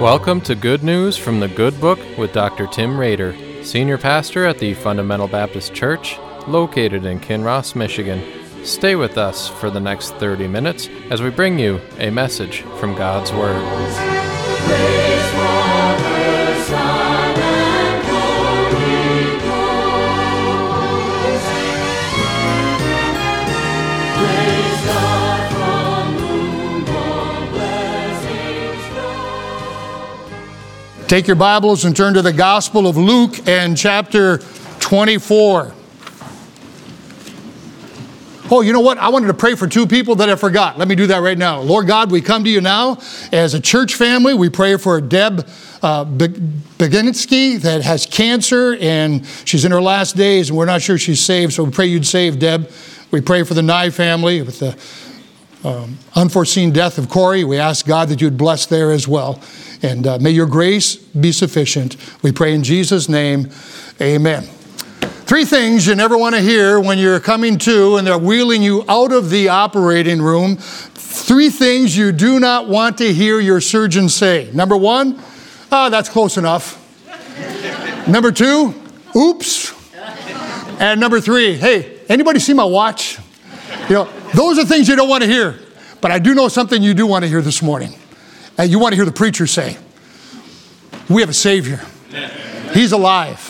Welcome to Good News from the Good Book with Dr. Tim Rader, Senior Pastor at the Fundamental Baptist Church, located in Kinross, Michigan. Stay with us for the next 30 minutes as we bring you a message from God's Word. Take your Bibles and turn to the Gospel of Luke and chapter 24. Oh, you know what? I wanted to pray for two people that I forgot. Let me do that right now. Lord God, we come to you now as a church family. We pray for Deb Beginitsky that has cancer, and she's in her last days, and we're not sure she's saved, so we pray you'd save Deb. We pray for the Nye family with the unforeseen death of Corey. We ask God that you'd bless there as well. And may your grace be sufficient. We pray in Jesus' name, amen. Three things you never want to hear when you're coming to and they're wheeling you out of the operating room. Three things you do not want to hear your surgeon say. Number one, that's close enough. Number two, oops. And number three, hey, anybody see my watch? You know, those are things you don't want to hear. But I do know something you do want to hear this morning. And you want to hear the preacher say, we have a Savior. He's alive.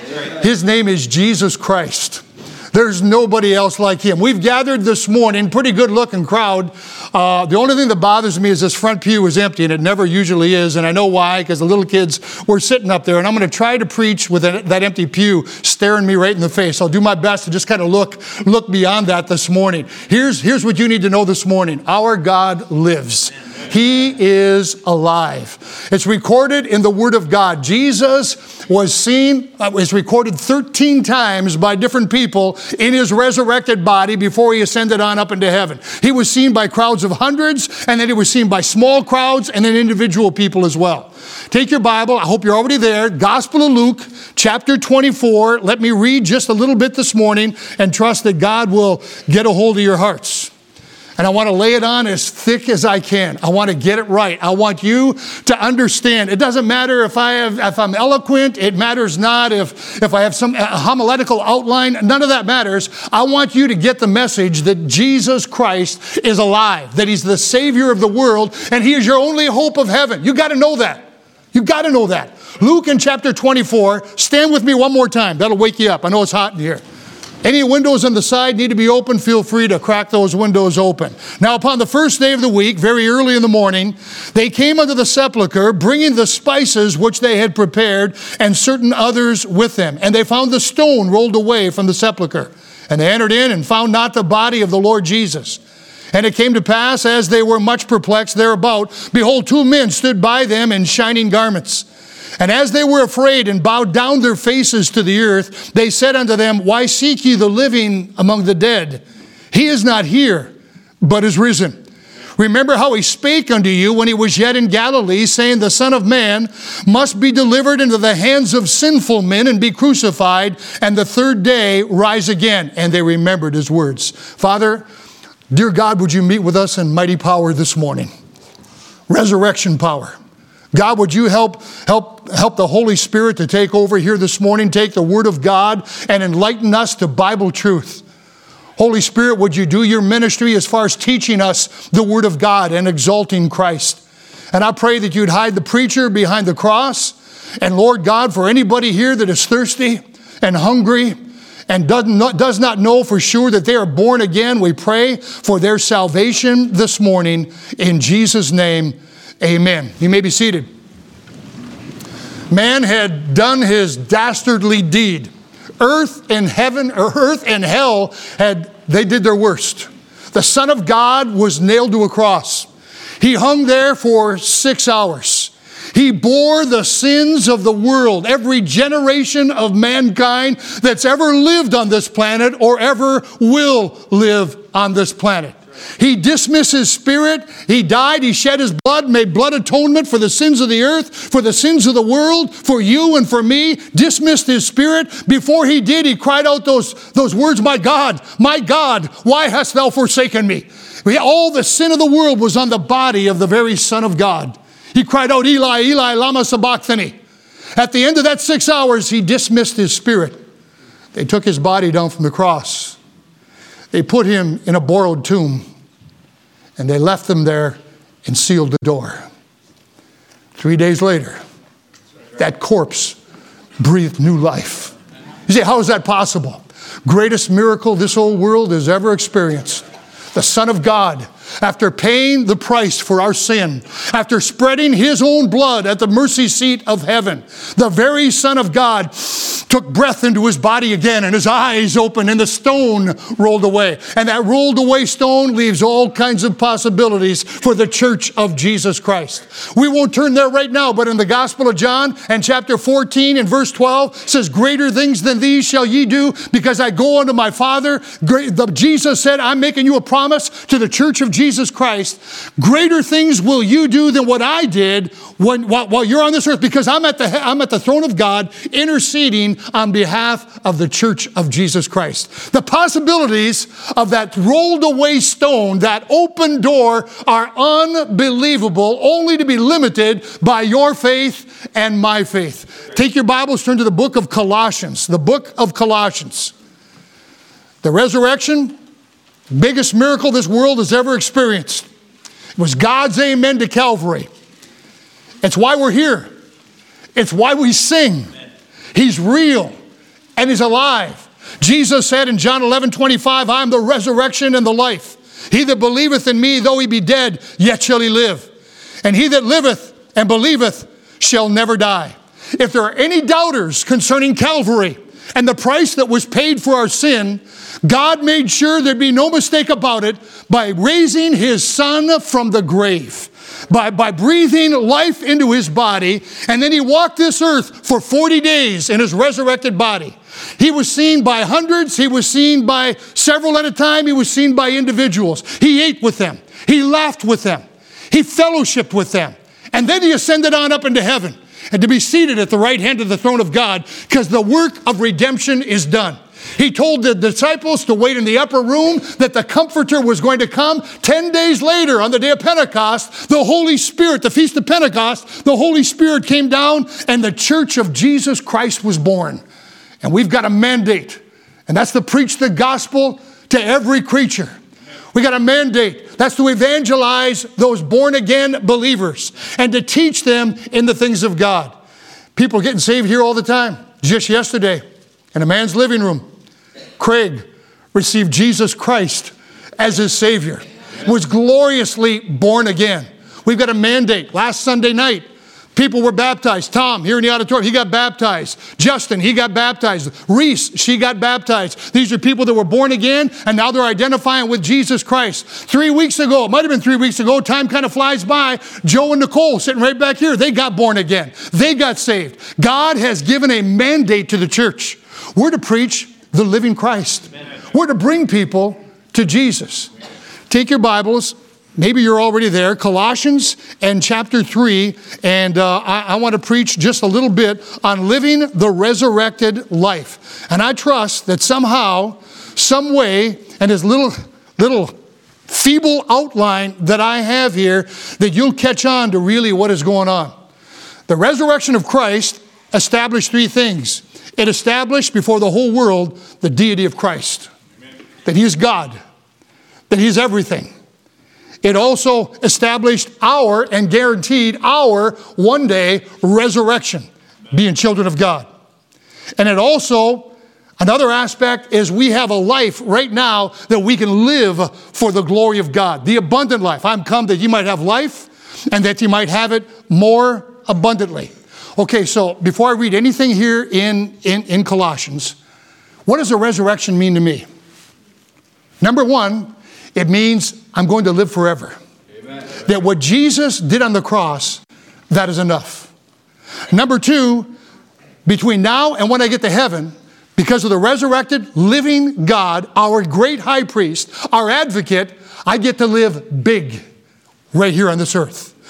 His name is Jesus Christ. There's nobody else like him. We've gathered this morning, pretty good looking crowd. The only thing that bothers me is this front pew is empty, and it never usually is. And I know why, because the little kids were sitting up there. And I'm going to try to preach with that empty pew staring me right in the face. I'll do my best to just kind of look beyond that this morning. Here's what you need to know this morning. Our God lives. He is alive. It's recorded in the Word of God. Jesus was seen, was recorded 13 times by different people in his resurrected body before he ascended on up into heaven. He was seen by crowds of hundreds, and then he was seen by small crowds, and then individual people as well. Take your Bible. I hope you're already there. Gospel of Luke, chapter 24. Let me read just a little bit this morning and trust that God will get a hold of your hearts. And I want to lay it on as thick as I can. I want to get it right. I want you to understand. It doesn't matter if I'm eloquent. It matters not if I have some homiletical outline. None of that matters. I want you to get the message that Jesus Christ is alive, that he's the Savior of the world, and he is your only hope of heaven. You got to know that. You got to know that. Luke in chapter 24. Stand with me one more time. That'll wake you up. I know it's hot in here. Any windows on the side need to be open, feel free to crack those windows open. Now, upon the first day of the week, very early in the morning, they came unto the sepulchre, bringing the spices which they had prepared, and certain others with them. And they found the stone rolled away from the sepulchre. And they entered in and found not the body of the Lord Jesus. And it came to pass, as they were much perplexed thereabout, behold, two men stood by them in shining garments. And as they were afraid and bowed down their faces to the earth, they said unto them, Why seek ye the living among the dead? He is not here, but is risen. Remember how he spake unto you when he was yet in Galilee, saying, The Son of Man must be delivered into the hands of sinful men and be crucified, and the third day rise again. And they remembered his words. Father, dear God, would you meet with us in mighty power this morning? Resurrection power. God, would you help the Holy Spirit to take over here this morning, take the Word of God and enlighten us to Bible truth. Holy Spirit, would you do your ministry as far as teaching us the Word of God and exalting Christ? And I pray that you'd hide the preacher behind the cross. And Lord God, for anybody here that is thirsty and hungry and does not know for sure that they are born again, we pray for their salvation this morning in Jesus' name. Amen. You may be seated. Man had done his dastardly deed. Earth and hell they did their worst. The Son of God was nailed to a cross. He hung there for 6 hours. He bore the sins of the world, every generation of mankind that's ever lived on this planet or ever will live on this planet. He dismissed his spirit. He died. He shed his blood, made blood atonement for the sins of the earth, for the sins of the world, for you and for me. Dismissed his spirit. Before he did, he cried out those words, my God, why hast thou forsaken me? All the sin of the world was on the body of the very Son of God. He cried out, Eli, Eli, lama sabachthani. At the end of that 6 hours, he dismissed his spirit. They took his body down from the cross. They put him in a borrowed tomb. And they left him there and sealed the door. 3 days later, that corpse breathed new life. You say, how is that possible? Greatest miracle this whole world has ever experienced. The Son of God, after paying the price for our sin, after spreading his own blood at the mercy seat of heaven, the very Son of God took breath into his body again, and his eyes opened, and the stone rolled away. And that rolled away stone leaves all kinds of possibilities for the church of Jesus Christ. We won't turn there right now, but in the Gospel of John and chapter 14 and verse 12 says, greater things than these shall ye do, because I go unto my Father. Jesus said, I'm making you a promise to the church of Jesus Christ. Greater things will you do than what I did while you're on this earth, because I'm at the throne of God interceding on behalf of the church of Jesus Christ. The possibilities of that rolled away stone, that open door, are unbelievable, only to be limited by your faith and my faith. Take your Bibles, turn to the book of Colossians. The book of Colossians. The resurrection, biggest miracle this world has ever experienced. It was God's amen to Calvary. It's why we're here. It's why we sing. He's real and he's alive. Jesus said in John 11:25, I am the resurrection and the life. He that believeth in me, though he be dead, yet shall he live. And he that liveth and believeth shall never die. If there are any doubters concerning Calvary and the price that was paid for our sin, God made sure there'd be no mistake about it by raising his Son from the grave. By breathing life into his body, and then he walked this earth for 40 days in his resurrected body. He was seen by hundreds, he was seen by several at a time, he was seen by individuals. He ate with them, he laughed with them, he fellowshiped with them, and then he ascended on up into heaven, and to be seated at the right hand of the throne of God, because the work of redemption is done. He told the disciples to wait in the upper room, that the Comforter was going to come. 10 days later, on the day of Pentecost, the Holy Spirit, the Feast of Pentecost, the Holy Spirit came down and the church of Jesus Christ was born. And we've got a mandate, and that's to preach the gospel to every creature. We got a mandate. That's to evangelize those born-again believers and to teach them in the things of God. People are getting saved here all the time. Just yesterday, in a man's living room, Craig received Jesus Christ as his Savior. Was gloriously born again. We've got a mandate. Last Sunday night, people were baptized. Tom, here in the auditorium, he got baptized. Justin, he got baptized. Reese, she got baptized. These are people that were born again, and now they're identifying with Jesus Christ. 3 weeks ago, it might have been 3 weeks ago, time kind of flies by, Joe and Nicole sitting right back here, they got born again. They got saved. God has given a mandate to the church. We're to preach the living Christ. We're to bring people to Jesus. Take your Bibles. Maybe you're already there. Colossians and chapter 3. And I want to preach just a little bit on living the resurrected life. And I trust that somehow, some way, and this little feeble outline that I have here, that you'll catch on to really what is going on. The resurrection of Christ established three things. It established before the whole world the deity of Christ. Amen. That he is God. That he is everything. It also established our and guaranteed our one day resurrection, being children of God. And it also, another aspect is we have a life right now that we can live for the glory of God. The abundant life. I'm come that you might have life and that you might have it more abundantly. Okay, so before I read anything here in Colossians, what does the resurrection mean to me? Number one, it means I'm going to live forever. Amen. That what Jesus did on the cross, that is enough. Number two, between now and when I get to heaven, because of the resurrected, living God, our great high priest, our advocate, I get to live big right here on this earth.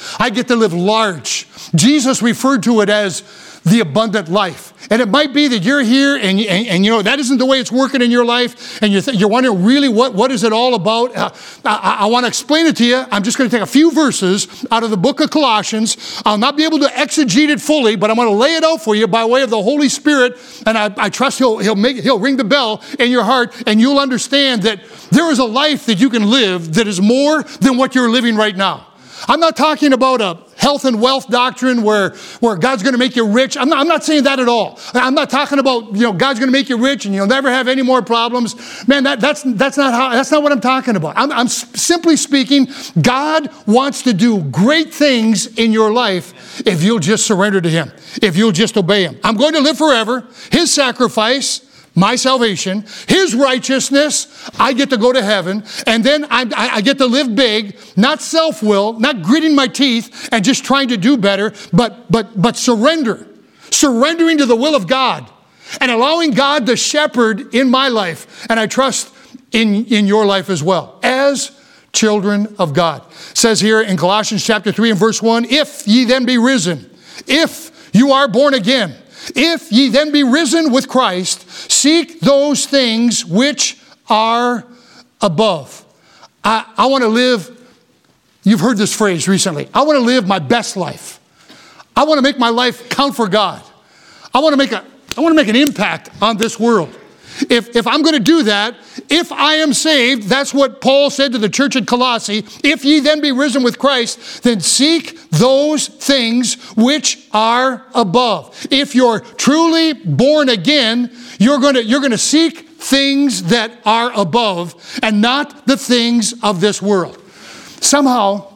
I get to live large. Jesus referred to it as the abundant life. And it might be that you're here and you know, that isn't the way it's working in your life, and you're wondering really what is it all about. I want to explain it to you. I'm just going to take a few verses out of the book of Colossians. I'll not be able to exegete it fully, but I'm going to lay it out for you by way of the Holy Spirit, and I trust he'll ring the bell in your heart, and you'll understand that there is a life that you can live that is more than what you're living right now. I'm not talking about a health and wealth doctrine where God's going to make you rich. I'm not saying that at all. I'm not talking about, you know, God's going to make you rich and you'll never have any more problems. Man, that's not what I'm talking about. I'm simply speaking, God wants to do great things in your life if you'll just surrender to Him, if you'll just obey Him. I'm going to live forever. His sacrifice, my salvation, His righteousness, I get to go to heaven, and then I get to live big, not self-will, not gritting my teeth and just trying to do better, but surrendering to the will of God and allowing God to shepherd in my life, and I trust in your life as well, as children of God. It says here in Colossians chapter 3 and verse 1, if ye then be risen, if you are born again, if ye then be risen with Christ, seek those things which are above. I want to live, you've heard this phrase recently, I want to live my best life. I want to make my life count for God. I want to make an impact on this world. If I'm going to do that, if I am saved, that's what Paul said to the church at Colossae, if ye then be risen with Christ, then seek those things which are above. If you're truly born again, you're going to seek things that are above and not the things of this world. Somehow,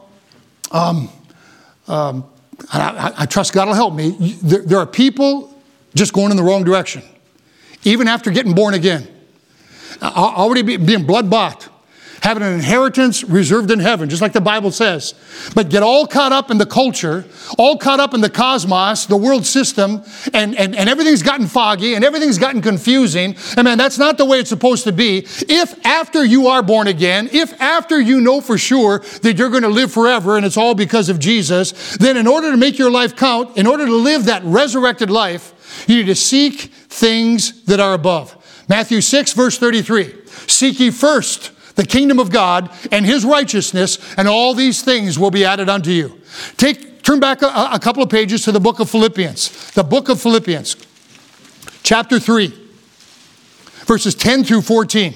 I trust God will help me. There are people just going in the wrong direction. Even after getting born again, already being blood-bought, having an inheritance reserved in heaven, just like the Bible says. But get all caught up in the culture, all caught up in the cosmos, the world system, and everything's gotten foggy, and everything's gotten confusing. And man, that's not the way it's supposed to be. If after you are born again, if after you know for sure that you're going to live forever, and it's all because of Jesus, then in order to make your life count, in order to live that resurrected life, you need to seek things that are above. Matthew 6, verse 33. Seek ye first the kingdom of God and His righteousness, and all these things will be added unto you. Turn back a couple of pages to the book of Philippians. The book of Philippians, chapter 3, verses 10 through 14.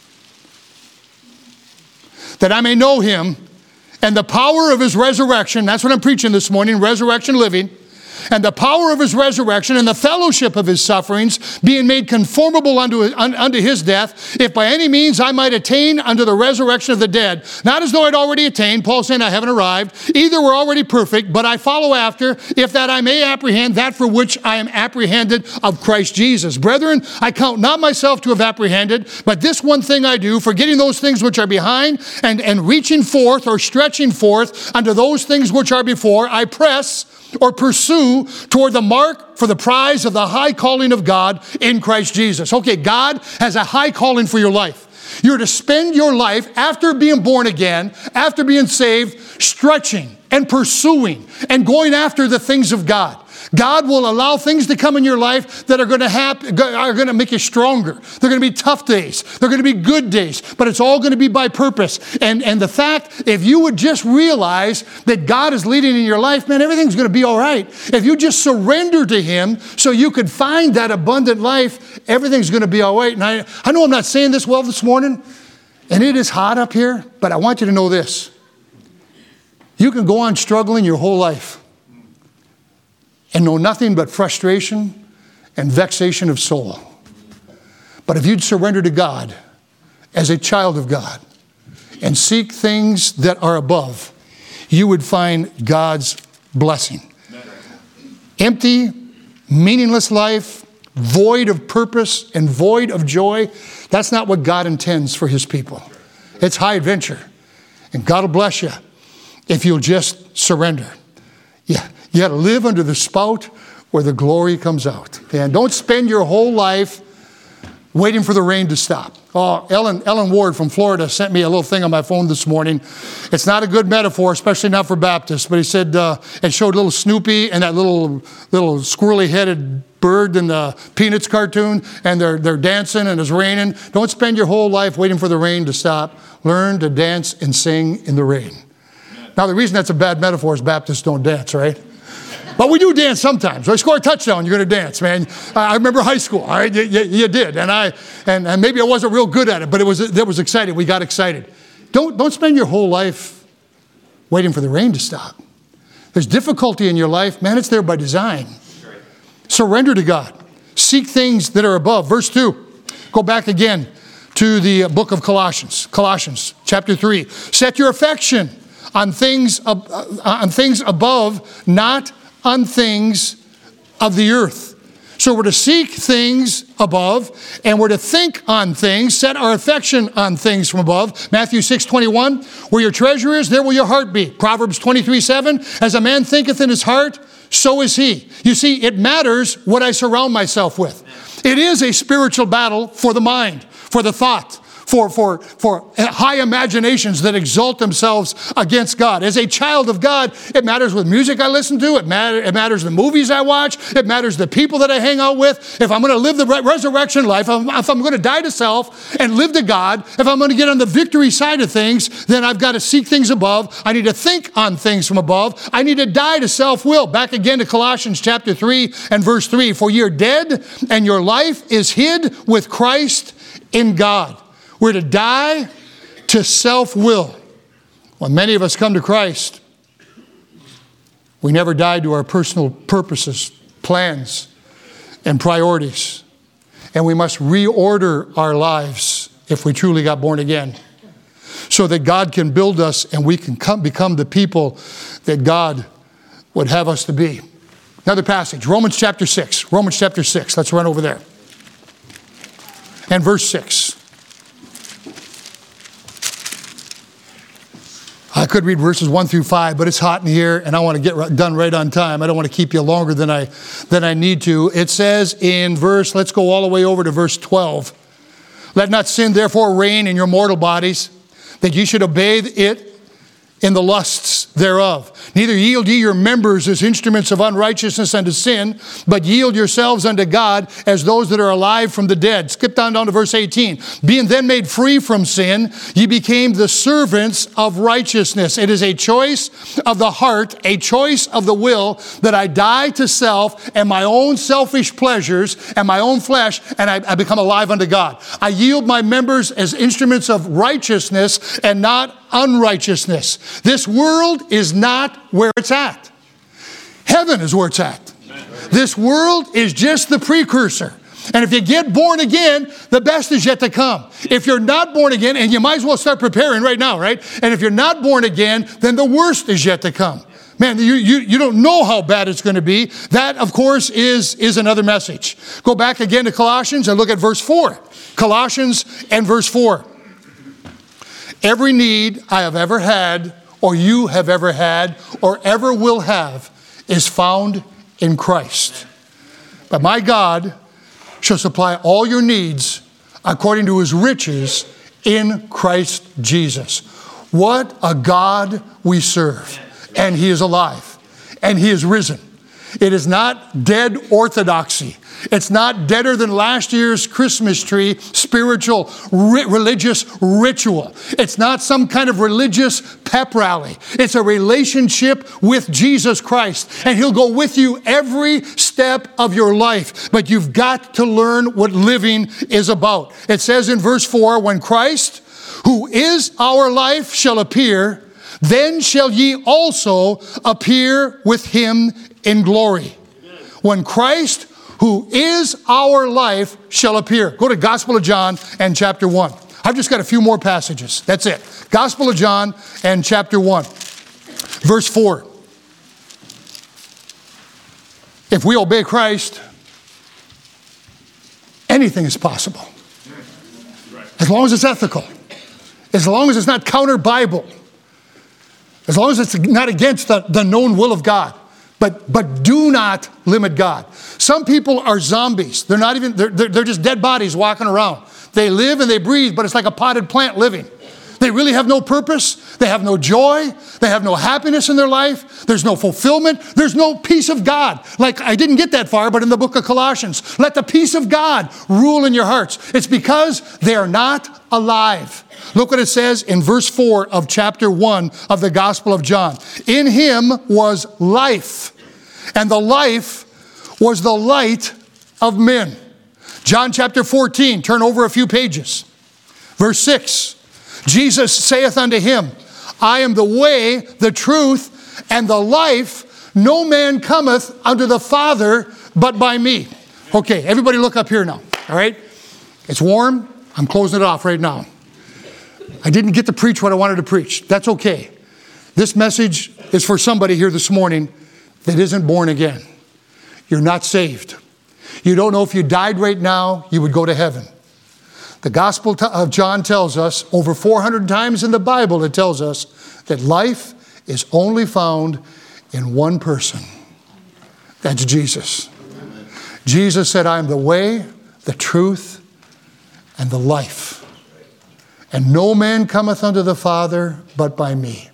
That I may know Him and the power of His resurrection. That's what I'm preaching this morning, resurrection living. And the power of His resurrection and the fellowship of His sufferings, being made conformable unto His death, if by any means I might attain unto the resurrection of the dead. Not as though I'd already attained, Paul saying I haven't arrived, either we're already perfect, but I follow after, if that I may apprehend that for which I am apprehended of Christ Jesus. Brethren, I count not myself to have apprehended, but this one thing I do, forgetting those things which are behind, and reaching forth or stretching forth unto those things which are before, I press or pursue toward the mark for the prize of the high calling of God in Christ Jesus. Okay, God has a high calling for your life. You're to spend your life after being born again, after being saved, stretching and pursuing and going after the things of God. God will allow things to come in your life that are going to make you stronger. They're going to be tough days. They're going to be good days. But it's all going to be by purpose. And the fact, if you would just realize that God is leading in your life, man, everything's going to be all right. If you just surrender to Him so you could find that abundant life, everything's going to be all right. And I know I'm not saying this well this morning, and it is hot up here, but I want you to know this. You can go on struggling your whole life and know nothing but frustration and vexation of soul. But if you'd surrender to God as a child of God and seek things that are above, you would find God's blessing. Empty, meaningless life, void of purpose and void of joy, that's not what God intends for His people. It's high adventure. And God will bless you if you'll just surrender. Yeah. You got to live under the spout where the glory comes out. And don't spend your whole life waiting for the rain to stop. Oh, Ellen Ward from Florida sent me a little thing on my phone this morning. It's not a good metaphor, especially not for Baptists, but he said, it showed little Snoopy and that little squirrely-headed bird in the Peanuts cartoon, and they're dancing and it's raining. Don't spend your whole life waiting for the rain to stop. Learn to dance and sing in the rain. Now, the reason that's a bad metaphor is Baptists don't dance, right? But we do dance sometimes. When I score a touchdown, you're going to dance, man. I remember high school. All right, you did, and maybe I wasn't real good at it, but that was exciting. We got excited. Don't spend your whole life waiting for the rain to stop. There's difficulty in your life, man. It's there by design. Surrender to God. Seek things that are above. Verse 2. Go back again to the book of Colossians. Colossians chapter 3. Set your affection on things above, not on things of the earth. So we're to seek things above, and we're to think on things, set our affection on things from above. Matthew 6:21, where your treasure is, there will your heart be. Proverbs 23:7, as a man thinketh in his heart, so is he. You see, it matters what I surround myself with. It is a spiritual battle for the mind, for the thought, for high imaginations that exalt themselves against God. As a child of God, it matters what music I listen to. It matters the movies I watch. It matters the people that I hang out with. If I'm going to live the resurrection life, if I'm going to die to self and live to God, if I'm going to get on the victory side of things, then I've got to seek things above. I need to think on things from above. I need to die to self-will. Back again to Colossians chapter 3 and verse 3. For you're dead, and your life is hid with Christ in God. We're to die to self-will. When many of us come to Christ, we never die to our personal purposes, plans, and priorities. And we must reorder our lives if we truly got born again, so that God can build us and we can become the people that God would have us to be. Another passage, Romans chapter 6. Romans chapter 6. Let's run over there. And verse 6. I could read verses 1 through 5, but it's hot in here, and I want to get done right on time. I don't want to keep you longer than I need to. It says in let's go all the way over to verse 12. Let not sin therefore reign in your mortal bodies, that ye should obey it in the lusts thereof. Neither yield ye your members as instruments of unrighteousness unto sin, but yield yourselves unto God as those that are alive from the dead. Skip down to verse 18. Being then made free from sin, ye became the servants of righteousness. It is a choice of the heart, a choice of the will, that I die to self and my own selfish pleasures and my own flesh, and I become alive unto God. I yield my members as instruments of righteousness and not unrighteousness. This world is not where it's at. Heaven is where it's at. This world is just the precursor. And if you get born again, the best is yet to come. If you're not born again, and you might as well start preparing right now, right? And if you're not born again, then the worst is yet to come. Man, you don't know how bad it's going to be. That, of course, is another message. Go back again to Colossians and look at verse 4. Colossians and verse 4. Every need I have ever had, or you have ever had, or ever will have, is found in Christ. But my God shall supply all your needs according to his riches in Christ Jesus. What a God we serve. And he is alive. And he is risen. It is not dead orthodoxy. It's not deader than last year's Christmas tree, spiritual, religious ritual. It's not some kind of religious pep rally. It's a relationship with Jesus Christ. And he'll go with you every step of your life. But you've got to learn what living is about. It says in verse 4, when Christ, who is our life, shall appear, then shall ye also appear with him in glory. When Christ, who is our life, shall appear. Go to Gospel of John and chapter 1. I've just got a few more passages. That's it. Gospel of John and chapter 1. Verse 4. If we obey Christ, anything is possible. As long as it's ethical. As long as it's not counter-Bible. As long as it's not against the known will of God. But do not limit God. Some people are zombies. They're not even, they're just dead bodies walking around. They live and they breathe, but it's like a potted plant living. They really have no purpose. They have no joy. They have no happiness in their life. There's no fulfillment. There's no peace of God. Like, I didn't get that far, but in the book of Colossians, let the peace of God rule in your hearts. It's because they are not alive. Look what it says in verse 4 of chapter 1 of the Gospel of John. In him was life, and the life was the light of men. John chapter 14, turn over a few pages. Verse 6. Jesus saith unto him, I am the way, the truth, and the life. No man cometh unto the Father but by me. Okay, everybody look up here now, all right? It's warm. I'm closing it off right now. I didn't get to preach what I wanted to preach. That's okay. This message is for somebody here this morning that isn't born again. You're not saved. You don't know if you died right now, you would go to heaven. The Gospel of John tells us, over 400 times in the Bible, it tells us that life is only found in one person. That's Jesus. Amen. Jesus said, I am the way, the truth, and the life. And no man cometh unto the Father but by me.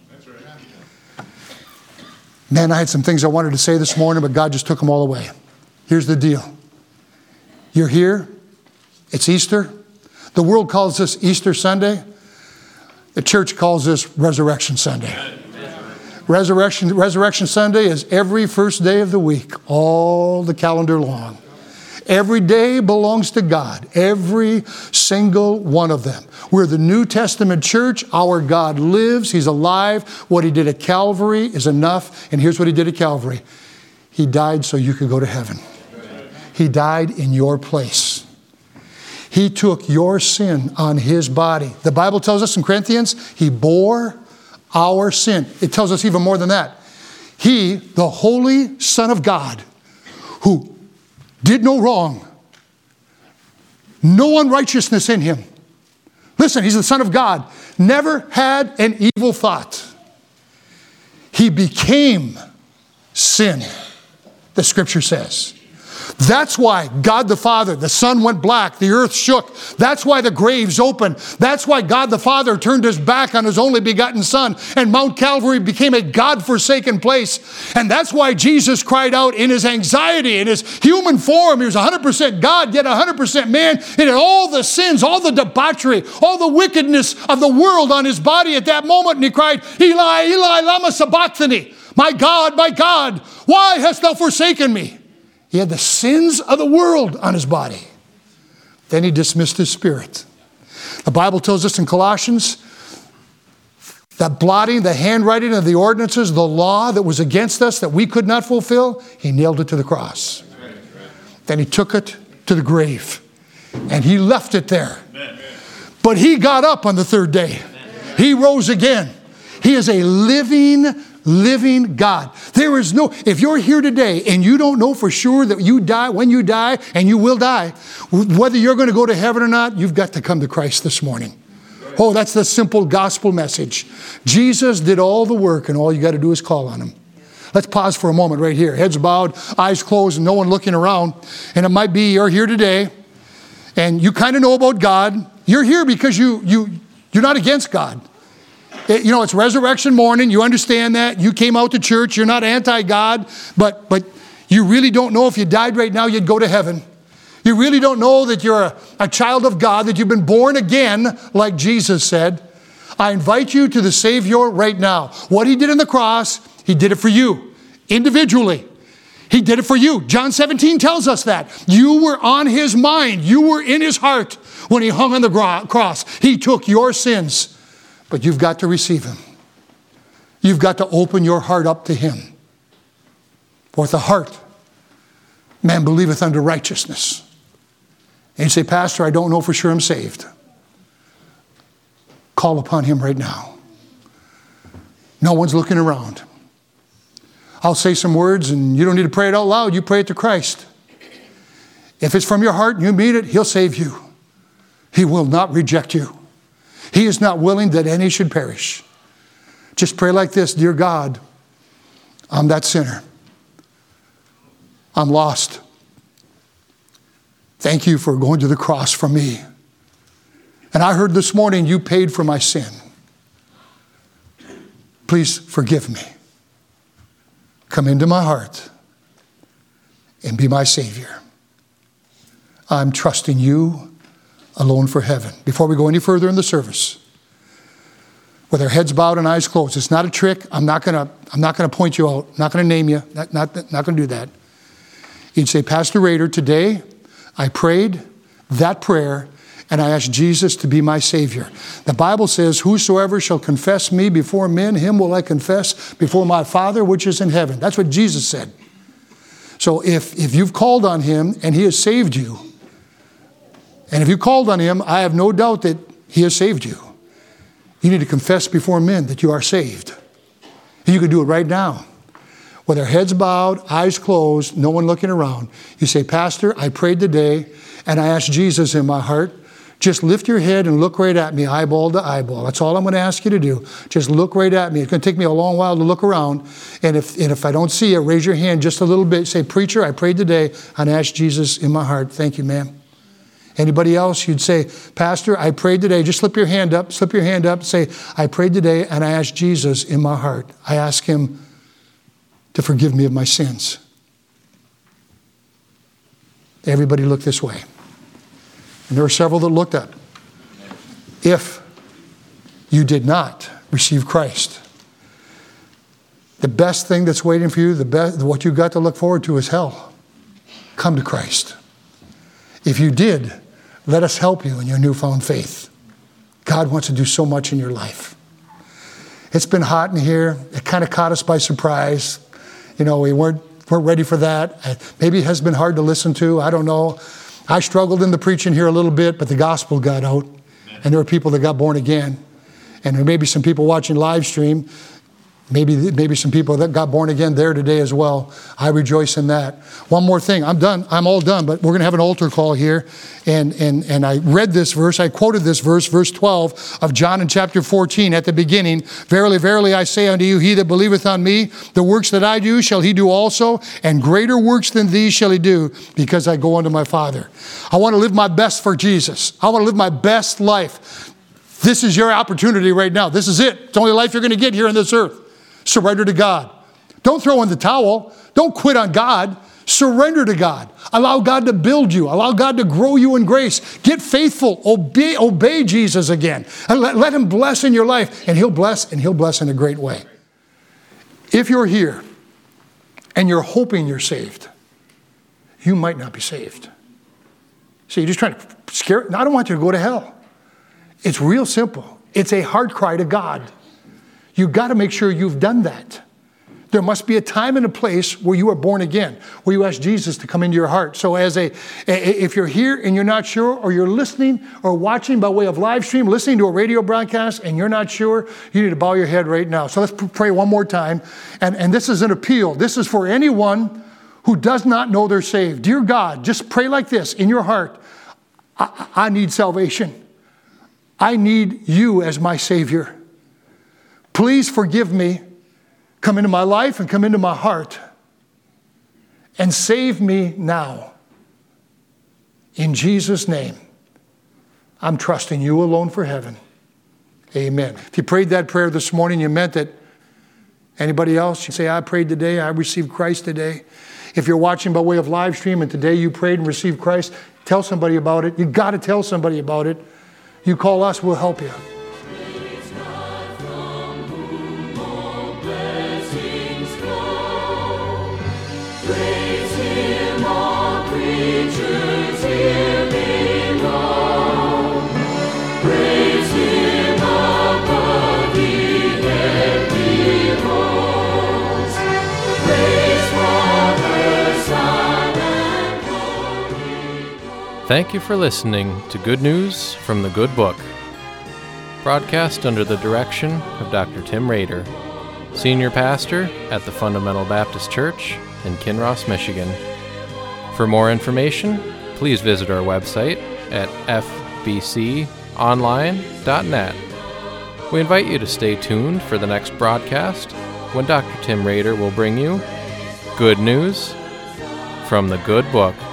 Man, I had some things I wanted to say this morning, but God just took them all away. Here's the deal. You're here. It's Easter. The world calls this Easter Sunday. The church calls this Resurrection Sunday. Resurrection Sunday is every first day of the week, all the calendar long. Every day belongs to God. Every single one of them. We're the New Testament church. Our God lives. He's alive. What he did at Calvary is enough. And here's what he did at Calvary. He died so you could go to heaven. He died in your place. He took your sin on his body. The Bible tells us in Corinthians, he bore our sin. It tells us even more than that. He, the Holy Son of God, who did no wrong, no unrighteousness in him. Listen, he's the Son of God, never had an evil thought. He became sin, the Scripture says. That's why God the Father, the sun went black, the earth shook. That's why the graves opened. That's why God the Father turned his back on his only begotten Son, and Mount Calvary became a God-forsaken place. And that's why Jesus cried out in his anxiety, in his human form. He was 100% God, yet 100% man. And in all the sins, all the debauchery, all the wickedness of the world on his body at that moment. And he cried, Eli, Eli, lama sabachthani. My God, why hast thou forsaken me? He had the sins of the world on his body. Then he dismissed his spirit. The Bible tells us in Colossians that blotting the handwriting of the ordinances, the law that was against us that we could not fulfill, he nailed it to the cross. Then he took it to the grave and he left it there. But he got up on the third day. He rose again. He is a living God. There is no, if you're here today and you don't know for sure that you die, when you die, and you will die, whether you're going to go to heaven or not, you've got to come to Christ this morning. Oh, that's the simple gospel message. Jesus did all the work, and all you got to do is call on him. Let's pause for a moment right here. Heads bowed, eyes closed, and no one looking around. And it might be you're here today, and you kind of know about God. You're here because you're not against God. It's resurrection morning. You understand that. You came out to church. You're not anti-God, but you really don't know if you died right now, you'd go to heaven. You really don't know that you're a child of God, that you've been born again, like Jesus said. I invite you to the Savior right now. What he did on the cross, he did it for you, individually. He did it for you. John 17 tells us that. You were on his mind. You were in his heart when he hung on the cross. He took your sins. But you've got to receive him. You've got to open your heart up to him. For with the heart, man believeth unto righteousness. And you say, Pastor, I don't know for sure I'm saved. Call upon him right now. No one's looking around. I'll say some words and you don't need to pray it out loud. You pray it to Christ. If it's from your heart and you mean it, he'll save you. He will not reject you. He is not willing that any should perish. Just pray like this, dear God, I'm that sinner. I'm lost. Thank you for going to the cross for me. And I heard this morning you paid for my sin. Please forgive me. Come into my heart and be my Savior. I'm trusting you alone for heaven. Before we go any further in the service, with our heads bowed and eyes closed, it's not a trick. I'm not going to point you out. I'm not going to name you. Not going to do that. You'd say, Pastor Rader, today I prayed that prayer and I asked Jesus to be my Savior. The Bible says, whosoever shall confess me before men, him will I confess before my Father which is in heaven. That's what Jesus said. So if you've called on him and he has saved you, and if you called on him, I have no doubt that he has saved you. You need to confess before men that you are saved. And you can do it right now. With our heads bowed, eyes closed, no one looking around. You say, Pastor, I prayed today and I asked Jesus in my heart. Just lift your head and look right at me, eyeball to eyeball. That's all I'm going to ask you to do. Just look right at me. It's going to take me a long while to look around. And if I don't see you, raise your hand just a little bit. Say, Preacher, I prayed today and I asked Jesus in my heart. Thank you, ma'am. Anybody else? You'd say, Pastor, I prayed today. Just slip your hand up. Slip your hand up. Say, I prayed today and I asked Jesus in my heart. I asked him to forgive me of my sins. Everybody look this way. And there were several that looked up. If you did not receive Christ, the best thing that's waiting for you, what you've got to look forward to is hell. Come to Christ. If you did, let us help you in your newfound faith. God wants to do so much in your life. It's been hot in here. It kind of caught us by surprise. You know, we weren't ready for that. Maybe it has been hard to listen to. I don't know. I struggled in the preaching here a little bit, but the gospel got out. And there were people that got born again. And there may be some people watching live stream. Maybe some people that got born again there today as well. I rejoice in that. One more thing. I'm done. I'm all done, but we're going to have an altar call here. And I read this verse. I quoted this verse 12 of John in chapter 14 at the beginning. Verily, verily, I say unto you, he that believeth on me, the works that I do shall he do also, and greater works than these shall he do, because I go unto my Father. I want to live my best for Jesus. I want to live my best life. This is your opportunity right now. This is it. It's the only life you're going to get here on this earth. Surrender to God. Don't throw in the towel. Don't quit on God. Surrender to God. Allow God to build you. Allow God to grow you in grace. Get faithful. Obey Jesus again. And let him bless in your life. And he'll bless in a great way. If you're here and you're hoping you're saved, you might not be saved. So you're just trying to scare. I don't want you to go to hell. It's real simple. It's a heart cry to God. You've got to make sure you've done that. There must be a time and a place where you are born again, where you ask Jesus to come into your heart. So if you're here and you're not sure, or you're listening or watching by way of live stream, listening to a radio broadcast and you're not sure, you need to bow your head right now. So let's pray one more time. And this is an appeal. This is for anyone who does not know they're saved. Dear God, just pray like this in your heart. I need salvation. I need you as my Savior. Please forgive me. Come into my life and come into my heart. And save me now. In Jesus' name. I'm trusting you alone for heaven. Amen. If you prayed that prayer this morning, you meant it. Anybody else? You say, I prayed today. I received Christ today. If you're watching by way of live stream and today you prayed and received Christ, tell somebody about it. You've got to tell somebody about it. You call us, we'll help you. Thank you for listening to Good News from the Good Book, broadcast under the direction of Dr. Tim Rader, Senior Pastor at the Fundamental Baptist Church in Kinross, Michigan. For more information, please visit our website at fbconline.net. We invite you to stay tuned for the next broadcast when Dr. Tim Rader will bring you Good News from the Good Book